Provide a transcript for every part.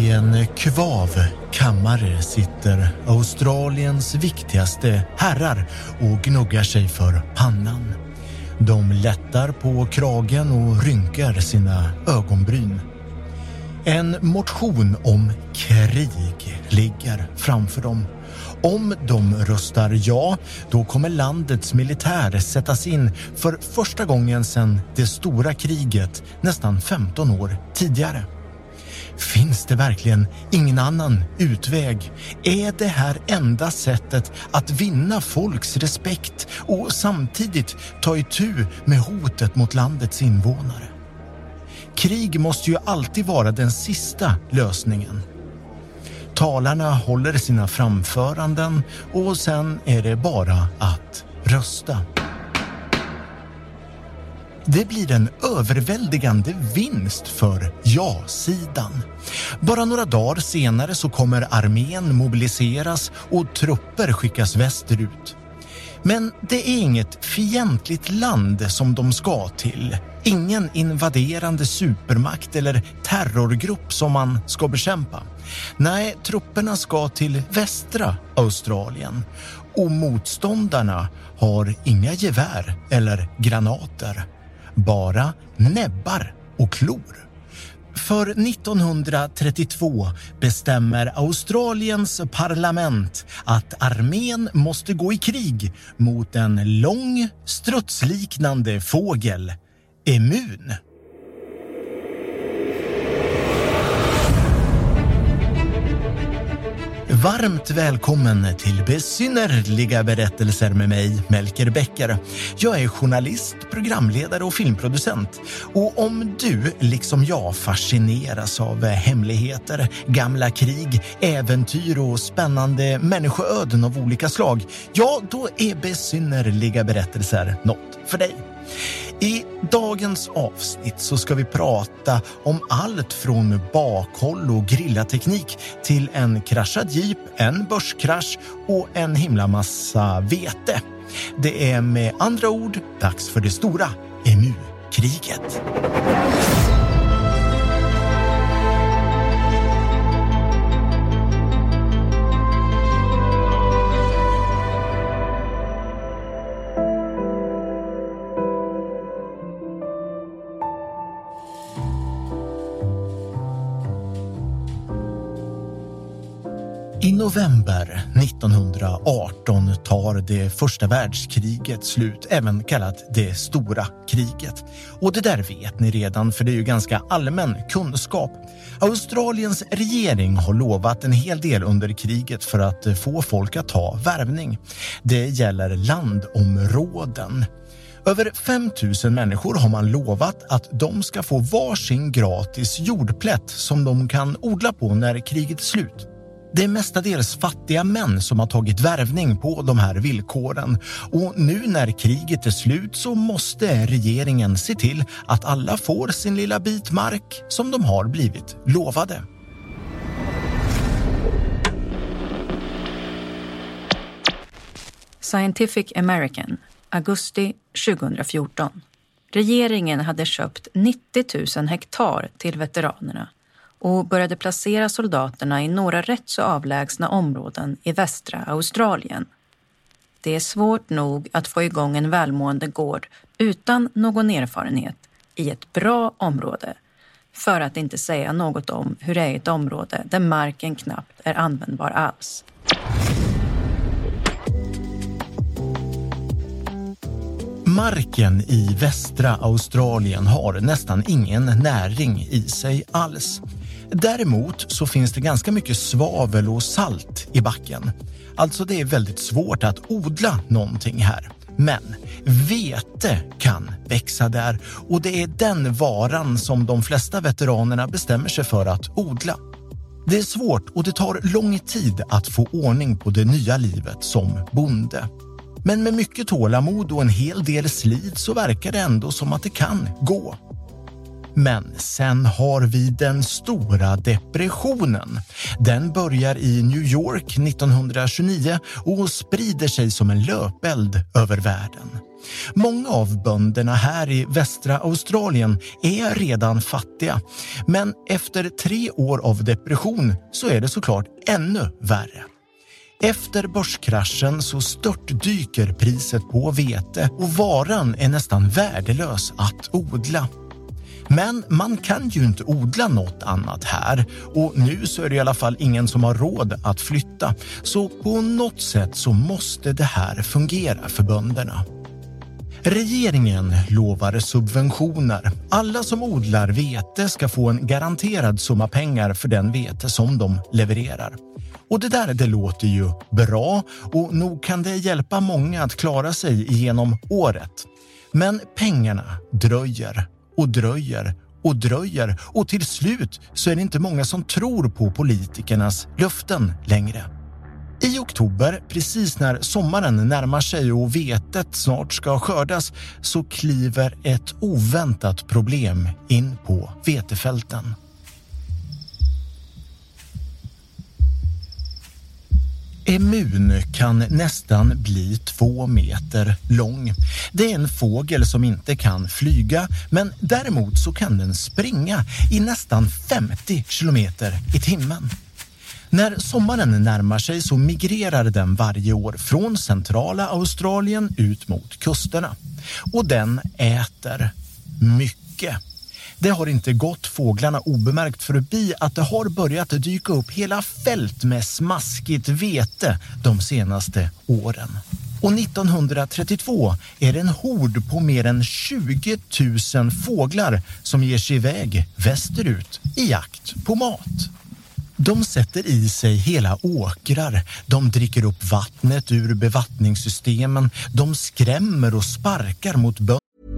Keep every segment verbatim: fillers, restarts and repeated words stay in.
I en kvav kammare sitter Australiens viktigaste herrar och gnuggar sig för pannan. De lättar på kragen och rynkar sina ögonbryn. En motion om krig ligger framför dem. Om de röstar ja, då kommer landets militär sättas in för första gången sedan det stora kriget nästan femton år tidigare. Finns det verkligen ingen annan utväg? Är det här enda sättet att vinna folks respekt och samtidigt ta itu med hotet mot landets invånare? Krig måste ju alltid vara den sista lösningen. Talarna håller sina framföranden och sen är det bara att rösta. Det blir en överväldigande vinst för ja-sidan. Bara några dagar senare så kommer armén mobiliseras och trupper skickas västerut. Men det är inget fientligt land som de ska till. Ingen invaderande supermakt eller terrorgrupp som man ska bekämpa. Nej, trupperna ska till västra Australien. Och motståndarna har inga gevär eller granater. Bara näbbar och klor. För nittonhundratrettiotvå bestämmer Australiens parlament att armén måste gå i krig mot en lång, strutsliknande fågel, emun. Varmt välkommen till besynnerliga berättelser med mig, Melker Becker. Jag är journalist, programledare och filmproducent. Och om du, liksom jag, fascineras av hemligheter, gamla krig, äventyr och spännande människoöden av olika slag, ja, då är besynnerliga berättelser något för dig. I dagens avsnitt så ska vi prata om allt från bakhåll och grillateknik till en kraschad jeep, en börskrasch och en himla massa vete. Det är med andra ord dags för det stora emu-kriget. I november nittonhundraarton tar det första världskriget slut, även kallat det stora kriget. Och det där vet ni redan, för det är ju ganska allmän kunskap. Australiens regering har lovat en hel del under kriget för att få folk att ta värvning. Det gäller landområden. Över fem tusen människor har man lovat att de ska få varsin gratis jordplätt som de kan odla på när kriget är slut. Det är mestadels fattiga män som har tagit värvning på de här villkoren, och nu när kriget är slut så måste regeringen se till att alla får sin lilla bit mark som de har blivit lovade. Scientific American, augusti tjugohundrafjorton. Regeringen hade köpt nittio tusen hektar till veteranerna och började placera soldaterna i några rätt så avlägsna områden i västra Australien. Det är svårt nog att få igång en välmående gård utan någon erfarenhet i ett bra område, för att inte säga något om hur det är ett område där marken knappt är användbar alls. Marken i västra Australien har nästan ingen näring i sig alls. Däremot så finns det ganska mycket svavel och salt i backen. Alltså det är väldigt svårt att odla någonting här. Men vete kan växa där, och det är den varan som de flesta veteranerna bestämmer sig för att odla. Det är svårt och det tar lång tid att få ordning på det nya livet som bonde. Men med mycket tålamod och en hel del slit så verkar det ändå som att det kan gå. Men sen har vi den stora depressionen. Den börjar i New York nittonhundratjugonio och sprider sig som en löpeld över världen. Många av bönderna här i västra Australien är redan fattiga, men efter tre år av depression så är det såklart ännu värre. Efter börskraschen så störtdyker priset på vete och varan är nästan värdelös att odla. Men man kan ju inte odla något annat här och nu så är det i alla fall ingen som har råd att flytta. Så på något sätt så måste det här fungera för bönderna. Regeringen lovar subventioner. Alla som odlar vete ska få en garanterad summa pengar för den vete som de levererar. Och det där det låter ju bra och nog kan det hjälpa många att klara sig igenom året. Men pengarna dröjer och dröjer och dröjer och till slut så är det inte många som tror på politikernas löften längre. I oktober, precis när sommaren närmar sig och vetet snart ska skördas, så kliver ett oväntat problem in på vetefälten. Emun kan nästan bli två meter lång. Det är en fågel som inte kan flyga, men däremot så kan den springa i nästan femtio kilometer i timmen. När sommaren närmar sig så migrerar den varje år från centrala Australien ut mot kusterna. Och den äter mycket. Det har inte gått fåglarna obemärkt förbi att det har börjat dyka upp hela fält med smaskigt vete de senaste åren. Och nittonhundratrettiotvå är det en hord på mer än tjugo tusen fåglar som ger sig iväg västerut i jakt på mat. De sätter i sig hela åkrar, de dricker upp vattnet ur bevattningssystemen, de skrämmer och sparkar mot bönder.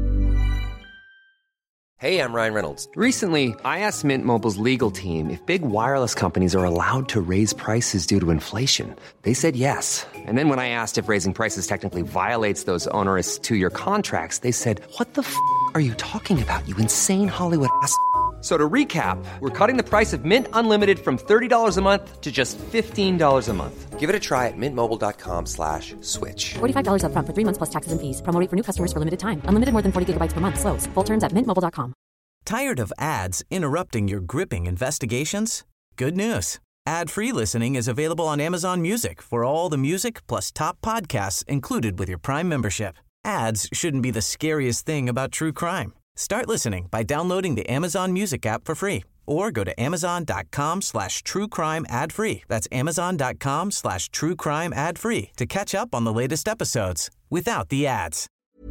Hey, I'm Ryan Reynolds. Recently, I asked Mint Mobile's legal team if big wireless companies are allowed to raise prices due to inflation. They said yes. And then when I asked if raising prices technically violates those onerous two-year contracts, they said, "What the f*** are you talking about, you insane Hollywood ass?" So to recap, we're cutting the price of Mint Unlimited from thirty dollars a month to just fifteen dollars a month. Give it a try at mintmobile.com slash switch. forty-five dollars up front for three months plus taxes and fees. Promo rate for new customers for limited time. Unlimited more than forty gigabytes per month. Slows full terms at mint mobile dot com. Tired of ads interrupting your gripping investigations? Good news. Ad-free listening is available on Amazon Music for all the music plus top podcasts included with your Prime membership. Ads shouldn't be the scariest thing about true crime. Start listening by downloading the Amazon Music app for free or go to amazon.com slash true crime ad free. That's amazon.com slash true crime ad free to catch up on the latest episodes without the ads.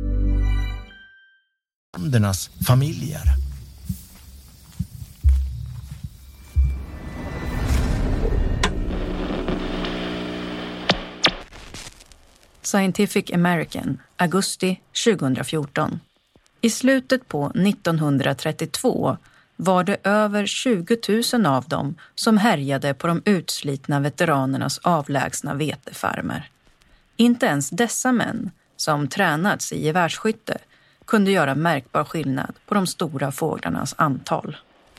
Böndernas familjer. Scientific American, augusti tjugohundrafjorton. I slutet på nittonhundratrettiotvå var det över tjugo tusen av dem som härjade på de utslitna veteranernas avlägsna vetefarmer. Inte ens dessa män, som tränats i gevärsskytte, kunde göra märkbar skillnad på de stora fåglarnas antal.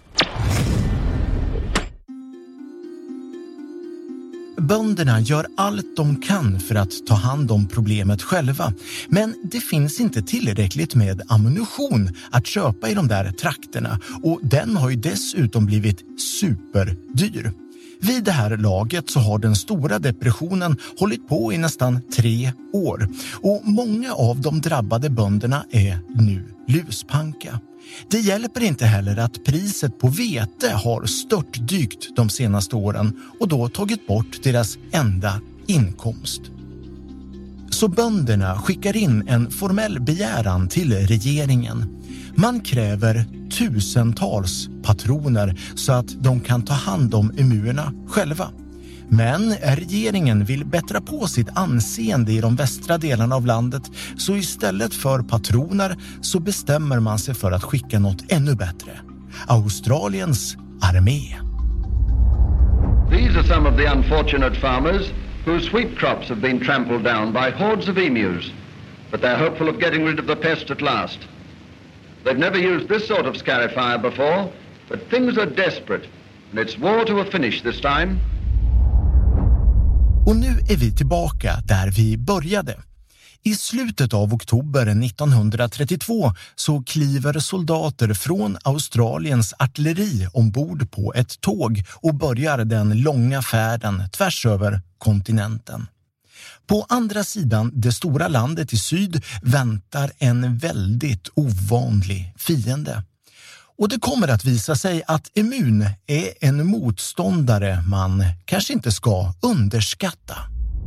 Bönderna gör allt de kan för att ta hand om problemet själva, men det finns inte tillräckligt med ammunition att köpa i de där trakterna och den har ju dessutom blivit superdyr. Vid det här laget så har den stora depressionen hållit på i nästan tre år och många av de drabbade bönderna är nu luspanka. Det hjälper inte heller att priset på vete har störtdykt de senaste åren och då tagit bort deras enda inkomst. Så bönderna skickar in en formell begäran till regeringen. Man kräver tusentals patroner så att de kan ta hand om emuerna själva. Men regeringen vill bättra på sitt anseende i de västra delarna av landet, så istället för patroner så bestämmer man sig för att skicka något ännu bättre. Australiens armé. These are some of the unfortunate farmers whose wheat crops have been trampled down by hordes of emus, but they're hopeful of getting rid of the pest at last. They've never used this sort of scarifier before, but things are desperate, and it's war to a finish this time. Och nu är vi tillbaka där vi började. I slutet av oktober nittonhundratrettiotvå så kliver soldater från Australiens artilleri ombord på ett tåg och börjar den långa färden tvärs över kontinenten. På andra sidan det stora landet i syd väntar en väldigt ovanlig fiende. Och det kommer att visa sig att Emun är en motståndare man kanske inte ska underskatta.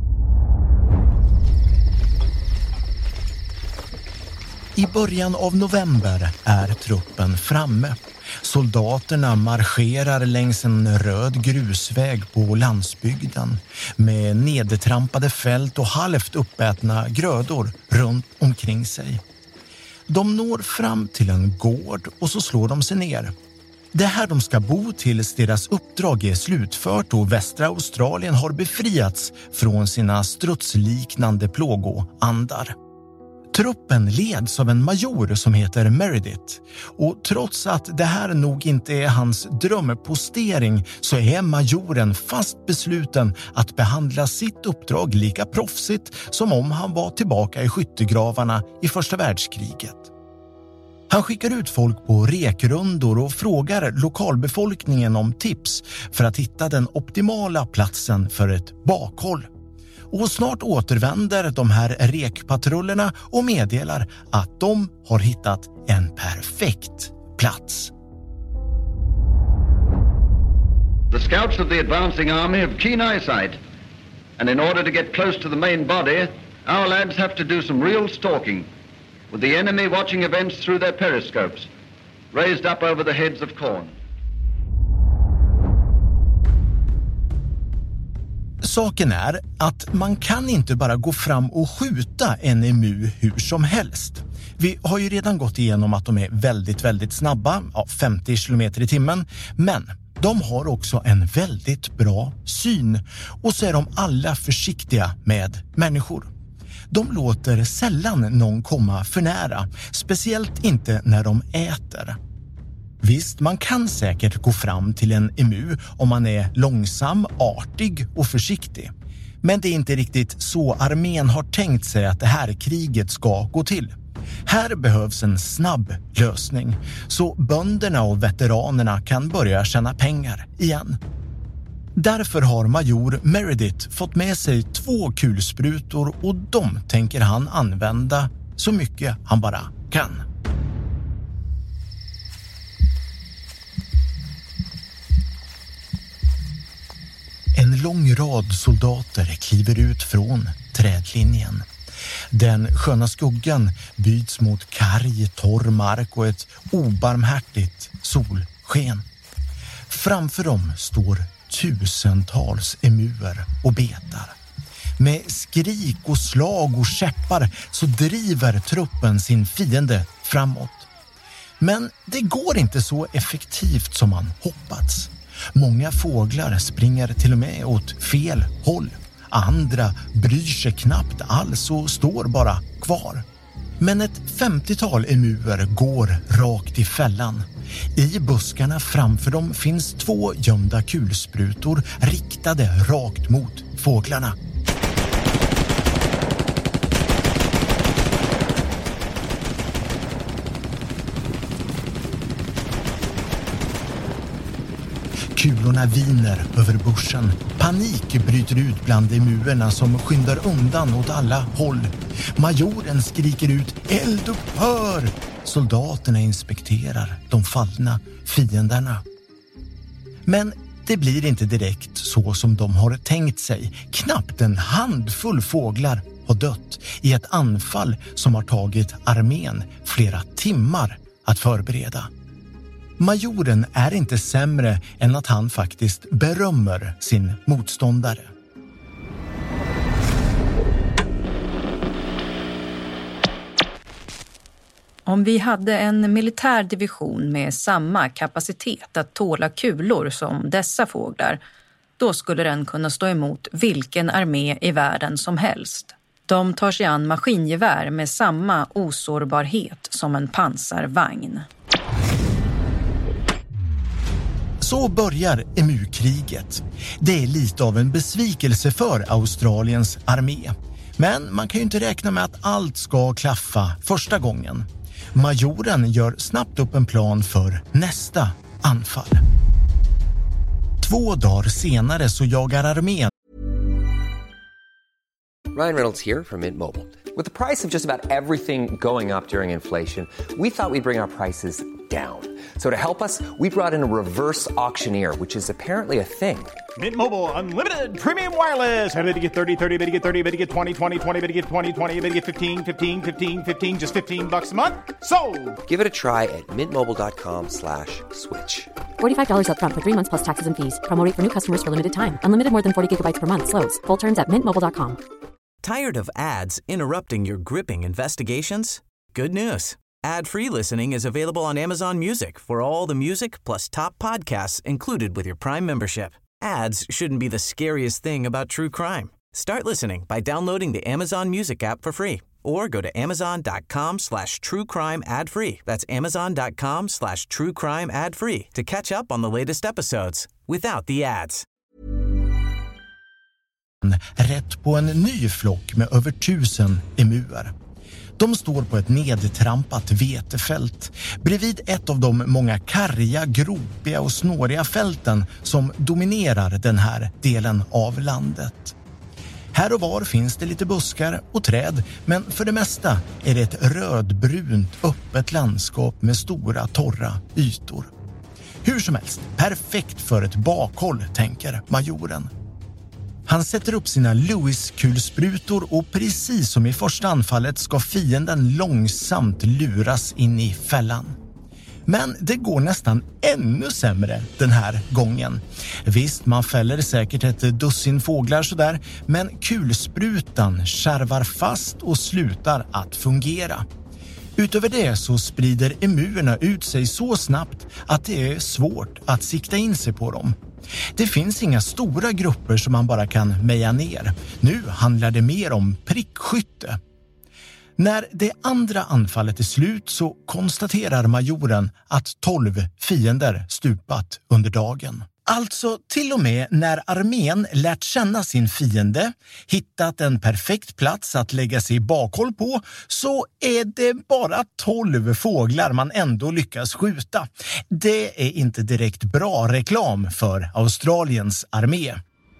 I början av november är truppen framme. Soldaterna marscherar längs en röd grusväg på landsbygden med nedtrampade fält och halvt uppätna grödor runt omkring sig. De når fram till en gård och så slår de sig ner. Det är här de ska bo tills deras uppdrag är slutfört och västra Australien har befriats från sina strutsliknande plågoandar. Truppen leds av en major som heter Meredith och trots att det här nog inte är hans drömpostering så är majoren fast besluten att behandla sitt uppdrag lika proffsigt som om han var tillbaka i skyttegravarna i första världskriget. Han skickar ut folk på rekrundor och frågar lokalbefolkningen om tips för att hitta den optimala platsen för ett bakhåll. Och snart återvänder de här rekpatrullerna och meddelar att de har hittat en perfekt plats. The scouts of the advancing army have keen eyesight, and in order to get close to the main body, our lads have to do some real stalking, with the enemy watching events through their periscopes, raised up over the heads of corn. Saken är att man kan inte bara gå fram och skjuta en emu hur som helst. Vi har ju redan gått igenom att de är väldigt, väldigt snabba, ja, femtio kilometer i timmen, men de har också en väldigt bra syn och så är de alla försiktiga med människor. De låter sällan någon komma för nära, speciellt inte när de äter. Visst, man kan säkert gå fram till en emu om man är långsam, artig och försiktig. Men det är inte riktigt så armén har tänkt sig att det här kriget ska gå till. Här behövs en snabb lösning så bönderna och veteranerna kan börja tjäna pengar igen. Därför har major Meredith fått med sig två kulsprutor och de tänker han använda så mycket han bara kan. En lång rad soldater kliver ut från trädlinjen. Den sköna skuggan byts mot karg, torr mark och ett obarmhärtigt solsken. Framför dem står tusentals emuer och betar. Med skrik och slag och käppar så driver truppen sin fiende framåt. Men det går inte så effektivt som man hoppats. Många fåglar springer till och med åt fel håll. Andra bryr sig knappt alls och står bara kvar. Men ett femtiotal emuer går rakt i fällan. I buskarna framför dem finns två gömda kulsprutor riktade rakt mot fåglarna. Kulorna viner över bushen. Panik bryter ut bland emuerna som skyndar undan åt alla håll. Majoren skriker ut eldupphör. Soldaterna inspekterar de fallna fienderna. Men det blir inte direkt så som de har tänkt sig. Knappt en handfull fåglar har dött i ett anfall som har tagit armén flera timmar att förbereda. Majoren är inte sämre än att han faktiskt berömmer sin motståndare. Om vi hade en militär division med samma kapacitet att tåla kulor som dessa fåglar, då skulle den kunna stå emot vilken armé i världen som helst. De tar sig an maskingevär med samma osårbarhet som en pansarvagn. Så börjar emukriget. Det är lite av en besvikelse för Australiens armé. Men man kan ju inte räkna med att allt ska klaffa första gången. Majoren gör snabbt upp en plan för nästa anfall. Två dagar senare så jagar armén. Ryan Reynolds here from Mint Mobile. With the price of just about everything going up during inflation, we thought we'd bring our prices down. So to help us, we brought in a reverse auctioneer, which is apparently a thing. Mint Mobile Unlimited Premium Wireless. How to get thirty, thirty, how to get thirty, how to get twenty, twenty, twenty, how to get twenty, twenty, how to get fifteen, fifteen, fifteen, fifteen, just fifteen bucks a month? Sold! Give it a try at mintmobile.com slash switch. forty-five dollars up front for three months plus taxes and fees. Promo rate for new customers for limited time. Unlimited more than forty gigabytes per month. Slows full terms at mint mobile dot com. Tired of ads interrupting your gripping investigations? Good news. Ad-free listening is available on Amazon Music for all the music plus top podcasts included with your Prime membership. Ads shouldn't be the scariest thing about true crime. Start listening by downloading the Amazon Music app for free or go to amazon.com slash true crime ad free. That's amazon.com slash true crime ad free to catch up on the latest episodes without the ads. Rätt på en ny flock med över tusen emuer. De står på ett nedtrampat vetefält bredvid ett av de många karga, gropiga och snåriga fälten som dominerar den här delen av landet. Här och var finns det lite buskar och träd, men för det mesta är det ett rödbrunt öppet landskap med stora torra ytor. Hur som helst, perfekt för ett bakhåll, tänker majoren. Han sätter upp sina Lewis-kulsprutor och precis som i första anfallet ska fienden långsamt luras in i fällan. Men det går nästan ännu sämre den här gången. Visst, man fäller säkert ett dussin fåglar sådär, men kulsprutan kärvar fast och slutar att fungera. Utöver det så sprider emuerna ut sig så snabbt att det är svårt att sikta in sig på dem. Det finns inga stora grupper som man bara kan meja ner. Nu handlar det mer om prickskytte. När det andra anfallet är slut så konstaterar majoren att tolv fiender stupat under dagen. Alltså till och med när armén lärt känna sin fiende, hittat en perfekt plats att lägga sig i bakhåll på, så är det bara tolv fåglar man ändå lyckas skjuta. Det är inte direkt bra reklam för Australiens armé.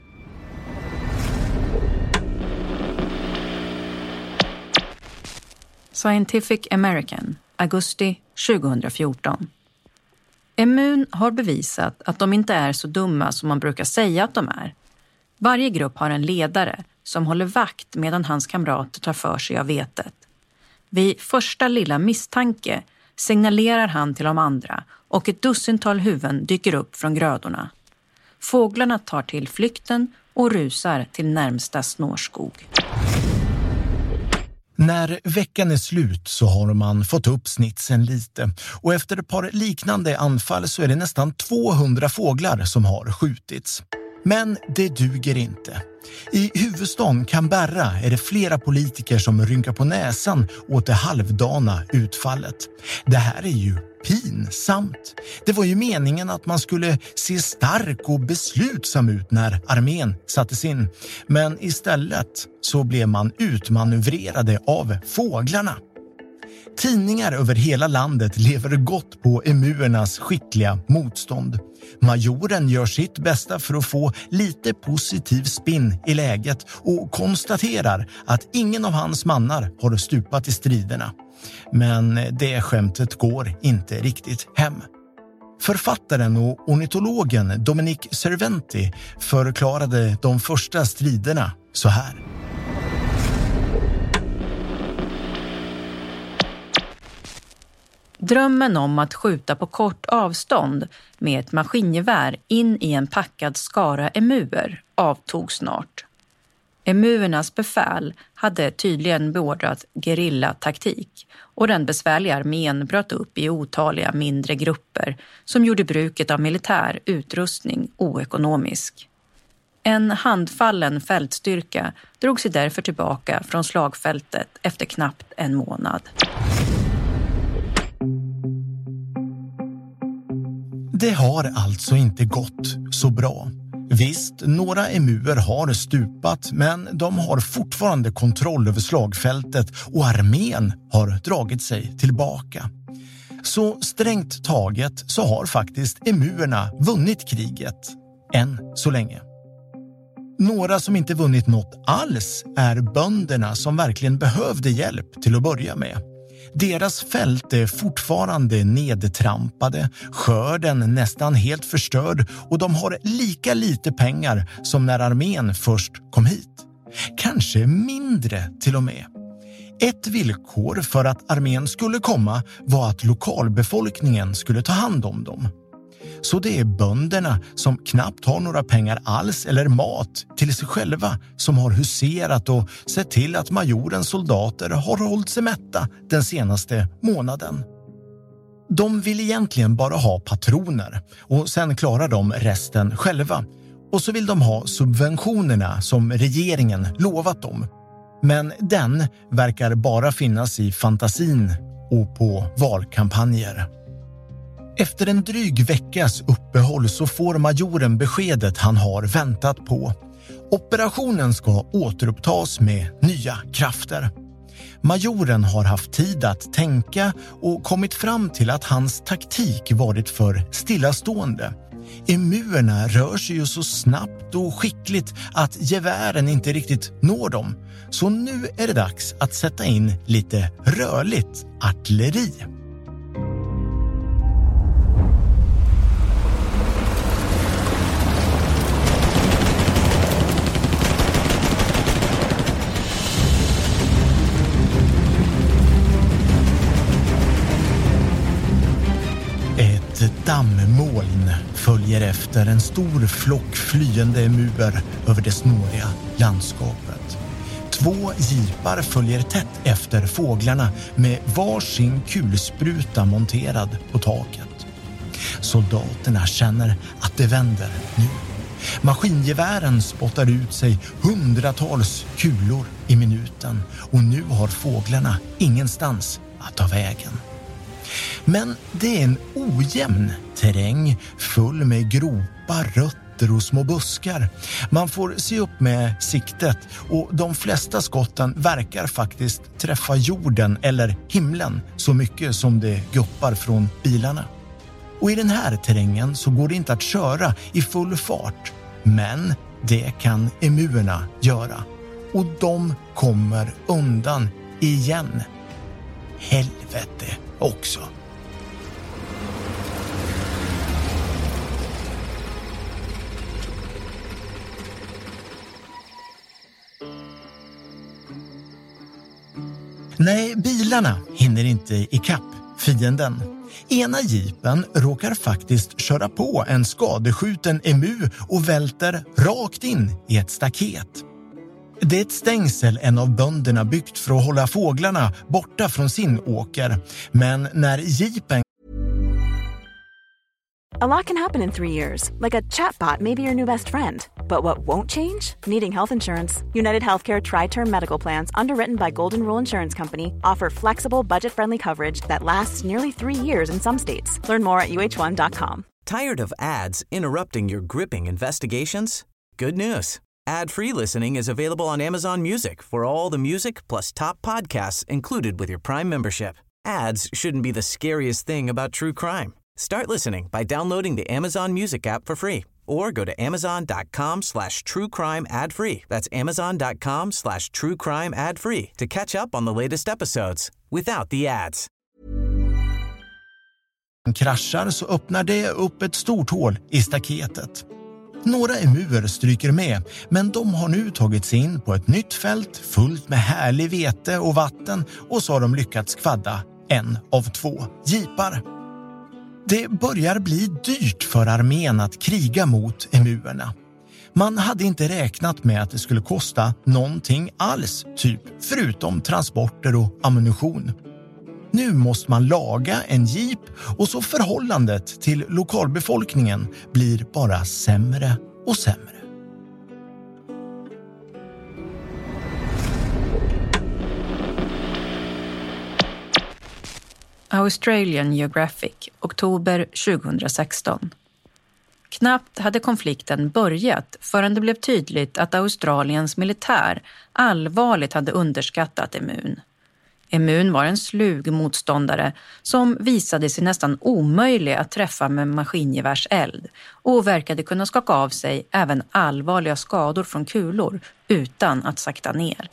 Scientific American, augusti tjugohundrafjorton. Emun har bevisat att de inte är så dumma som man brukar säga att de är. Varje grupp har en ledare som håller vakt medan hans kamrater tar för sig av vetet. Vid första lilla misstanke signalerar han till de andra och ett dussintal huvuden dyker upp från grödorna. Fåglarna tar till flykten och rusar till närmsta snårskog. När veckan är slut så har man fått upp snitsen lite och efter ett par liknande anfall så är det nästan tvåhundra fåglar som har skjutits. Men det duger inte. I huvudstaden Canberra är det flera politiker som rynkar på näsan åt det halvdana utfallet. Det här är ju pinsamt. Det var ju meningen att man skulle se stark och beslutsam ut när armén sattes in. Men istället så blev man utmanövrerade av fåglarna. Tidningar över hela landet lever gott på emuernas skickliga motstånd. Majoren gör sitt bästa för att få lite positiv spin i läget och konstaterar att ingen av hans mannar har stupat i striderna. Men det skämtet går inte riktigt hem. Författaren och ornitologen Dominique Cerventi förklarade de första striderna så här. Drömmen om att skjuta på kort avstånd med ett maskingevär in i en packad skara emuer avtog snart. Emuernas befäl hade tydligen beordrat gerillataktik och den besvärliga armén bröt upp i otaliga mindre grupper som gjorde bruket av militär utrustning oekonomisk. En handfallen fältstyrka drog sig därför tillbaka från slagfältet efter knappt en månad. Det har alltså inte gått så bra. Visst, några emuer har stupat, men de har fortfarande kontroll över slagfältet och armén har dragit sig tillbaka. Så strängt taget så har faktiskt emuerna vunnit kriget, än så länge. Några som inte vunnit något alls är bönderna som verkligen behövde hjälp till att börja med. Deras fält är fortfarande nedtrampade, skörden nästan helt förstörd och de har lika lite pengar som när armén först kom hit. Kanske mindre till och med. Ett villkor för att armén skulle komma var att lokalbefolkningen skulle ta hand om dem. Så det är bönderna som knappt har några pengar alls eller mat till sig själva som har huserat och sett till att majorens soldater har hållit sig mätta den senaste månaden. De vill egentligen bara ha patroner och sen klarar de resten själva. Och så vill de ha subventionerna som regeringen lovat dem. Men den verkar bara finnas i fantasin och på valkampanjer. Efter en dryg veckas uppehåll så får majoren beskedet han har väntat på. Operationen ska återupptas med nya krafter. Majoren har haft tid att tänka och kommit fram till att hans taktik varit för stillastående. Emuerna rör sig ju så snabbt och skickligt att gevären inte riktigt når dem. Så nu är det dags att sätta in lite rörligt artilleri. Dammoln följer efter en stor flock flyende emuer över det snåriga landskapet. Två jeepar följer tätt efter fåglarna med varsin kulspruta monterad på taket. Soldaterna känner att det vänder nu. Maskingevären spottar ut sig hundratals kulor i minuten och nu har fåglarna ingenstans att ta vägen. Men det är en ojämn terräng full med gropar, rötter och små buskar. Man får se upp med siktet och de flesta skotten verkar faktiskt träffa jorden eller himlen så mycket som det guppar från bilarna. Och i den här terrängen så går det inte att köra i full fart, men det kan emuerna göra. Och de kommer undan igen. Helvete också. Nej, bilarna hinner inte ikapp fienden. Ena jeepen råkar faktiskt köra på en skadeskjuten emu och välter rakt in i ett staket. Det är ett stängsel en av bönderna byggt för att hålla fåglarna borta från sin åker. Men när jeepen... A lot can happen in three years, like a chatbot may be your new best friend. But what won't change? Needing health insurance. United Healthcare Tri-Term Medical Plans, underwritten by Golden Rule Insurance Company, offer flexible, budget-friendly coverage that lasts nearly three years in some states. Learn more at U H one dot com. Tired of ads interrupting your gripping investigations? Good news. Ad-free listening is available on Amazon Music for all the music plus top podcasts included with your Prime membership. Ads shouldn't be the scariest thing about true crime. Start listening by downloading the Amazon Music app for free or go to amazon.com slash true crime ad free. That's amazon.com slash true crime ad free to catch up on the latest episodes without the ads. Kraschar så öppnar det upp ett stort hål i staketet. Några emuer stryker med, men de har nu tagit sig in på ett nytt fält fullt med härlig vete och vatten och så har de lyckats kvadda en av två jeepar. Det börjar bli dyrt för armén att kriga mot emuerna. Man hade inte räknat med att det skulle kosta någonting alls, typ förutom transporter och ammunition. Nu måste man laga en jeep och så förhållandet till lokalbefolkningen blir bara sämre och sämre. Australian Geographic, oktober tjugohundrasexton. Knappt hade konflikten börjat förrän det blev tydligt att Australiens militär allvarligt hade underskattat Emun. Emun var en slug motståndare som visade sig nästan omöjlig att träffa med maskingevärseld och verkade kunna skaka av sig även allvarliga skador från kulor utan att sakta ner.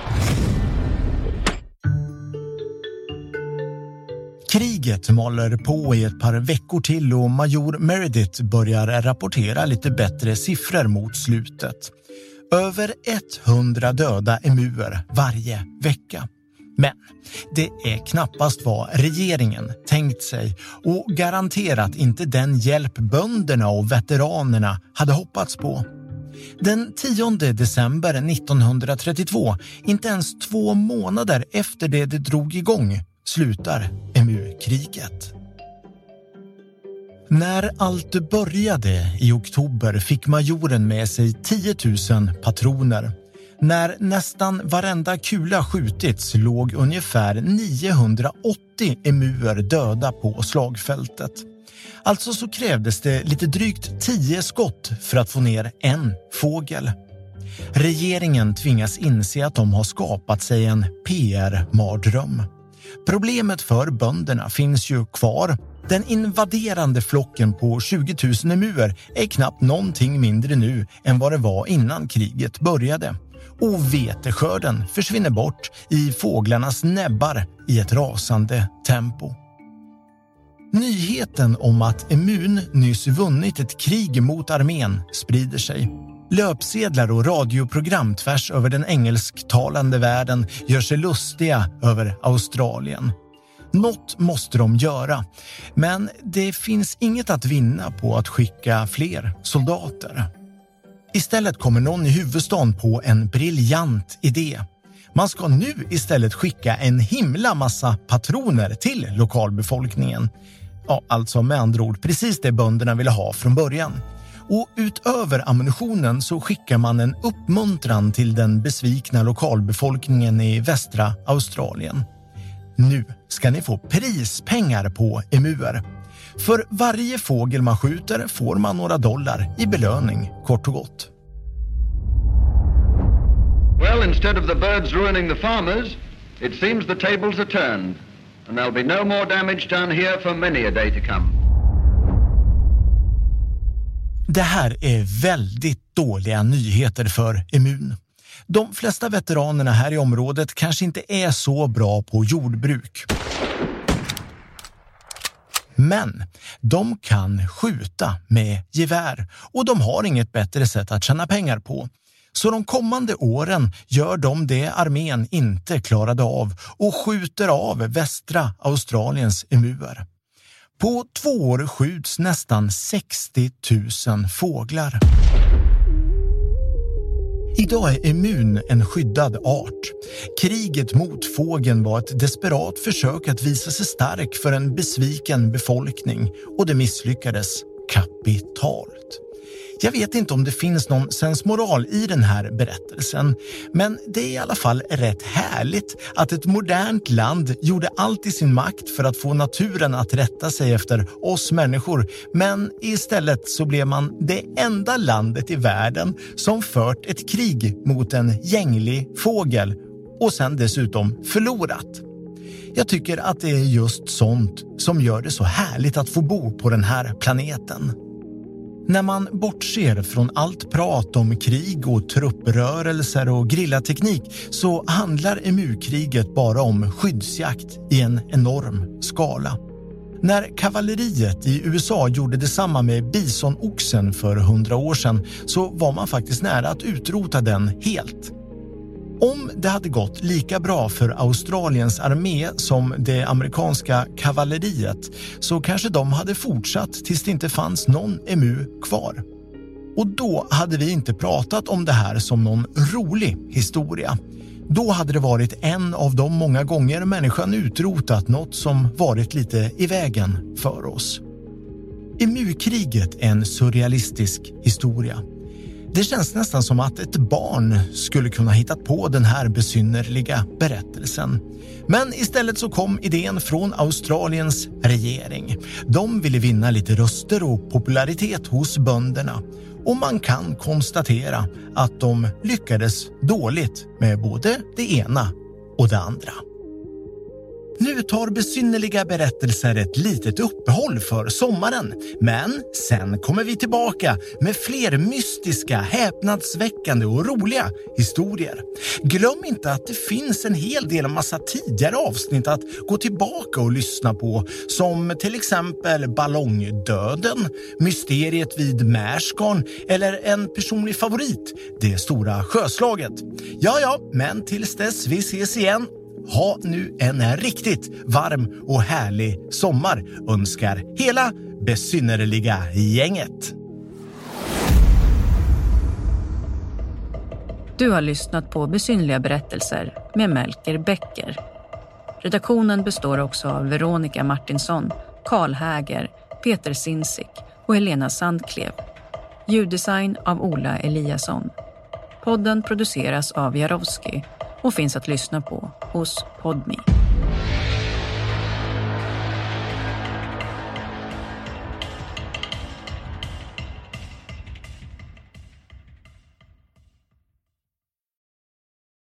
Kriget maler på i ett par veckor till och major Meredith börjar rapportera lite bättre siffror mot slutet. Över hundra döda emuer varje vecka. Men det är knappast vad regeringen tänkt sig och garanterat inte den hjälp bönderna och veteranerna hade hoppats på. Den tionde december nittonhundratrettiotvå, inte ens två månader efter det det drog igång, slutar Emu-kriget. När allt började i oktober fick majoren med sig tio tusen patroner. När nästan varenda kula skjutits låg ungefär niohundraåttio emuer döda på slagfältet. Alltså så krävdes det lite drygt tio skott för att få ner en fågel. Regeringen tvingas inse att de har skapat sig en P R-mardröm. Problemet för bönderna finns ju kvar. Den invaderande flocken på tjugo tusen emuer är knappt någonting mindre nu än vad det var innan kriget började. Och veteskörden försvinner bort i fåglarnas näbbar i ett rasande tempo. Nyheten om att Emun nyss vunnit ett krig mot armén sprider sig. Löpsedlar och radioprogram tvärs över den engelsktalande världen gör sig lustiga över Australien. Något måste de göra, men det finns inget att vinna på att skicka fler soldater. Istället kommer någon i huvudstaden på en briljant idé. Man ska nu istället skicka en himla massa patroner till lokalbefolkningen. Ja, alltså med andra ord precis det bönderna ville ha från början. Och utöver ammunitionen så skickar man en uppmuntran till den besvikna lokalbefolkningen i västra Australien. Nu ska ni få prispengar på emuer. För varje fågel man skjuter får man några dollar i belöning, kort och gott. Well, instead of the birds ruining the farmers, it seems the tables are turned, and there'll be no more damage down here for many a day to come. Det här är väldigt dåliga nyheter för Emun. De flesta veteranerna här i området kanske inte är så bra på jordbruk. Men de kan skjuta med gevär och de har inget bättre sätt att tjäna pengar på. Så de kommande åren gör de det armén inte klarade av och skjuter av västra Australiens emuer. På två år skjuts nästan sextio tusen fåglar. Idag är emun en skyddad art. Kriget mot fågeln var ett desperat försök att visa sig stark för en besviken befolkning och det misslyckades kapitalt. Jag vet inte om det finns någon sensmoral i den här berättelsen, men det är i alla fall rätt härligt att ett modernt land gjorde allt i sin makt för att få naturen att rätta sig efter oss människor, men istället så blev man det enda landet i världen som fört ett krig mot en gänglig fågel och sen dessutom förlorat. Jag tycker att det är just sånt som gör det så härligt att få bo på den här planeten. När man bortser från allt prat om krig och trupprörelser och grillateknik så handlar emukriget bara om skyddsjakt i en enorm skala. När kavalleriet i U S A gjorde detsamma med bisonoxen för hundra år sedan så var man faktiskt nära att utrota den helt. Om det hade gått lika bra för Australiens armé som det amerikanska kavalleriet så kanske de hade fortsatt tills det inte fanns någon emu kvar. Och då hade vi inte pratat om det här som någon rolig historia. Då hade det varit en av de många gånger människan utrotat något som varit lite i vägen för oss. Emukriget är en surrealistisk historia. Det känns nästan som att ett barn skulle kunna hitta på den här besynnerliga berättelsen. Men istället så kom idén från Australiens regering. De ville vinna lite röster och popularitet hos bönderna. Och man kan konstatera att de lyckades dåligt med både det ena och det andra. Nu tar besynnerliga berättelser ett litet uppehåll för sommaren, men sen kommer vi tillbaka med fler mystiska, häpnadsväckande och roliga historier. Glöm inte att det finns en hel del massa tidigare avsnitt att gå tillbaka och lyssna på, som till exempel Ballongdöden, Mysteriet vid Märskan eller en personlig favorit, Det stora sjöslaget. Ja, ja, men tills dess vi ses igen. Ha nu en riktigt varm och härlig sommar, önskar hela besynnerliga gänget. Du har lyssnat på Besynnerliga berättelser med Melker Becker. Redaktionen består också av Veronica Martinsson, Karl Häger, Peter Sinsik och Helena Sandklev. Ljuddesign av Ola Eliasson. Podden produceras av Jarowski och finns att lyssna på hos Podme.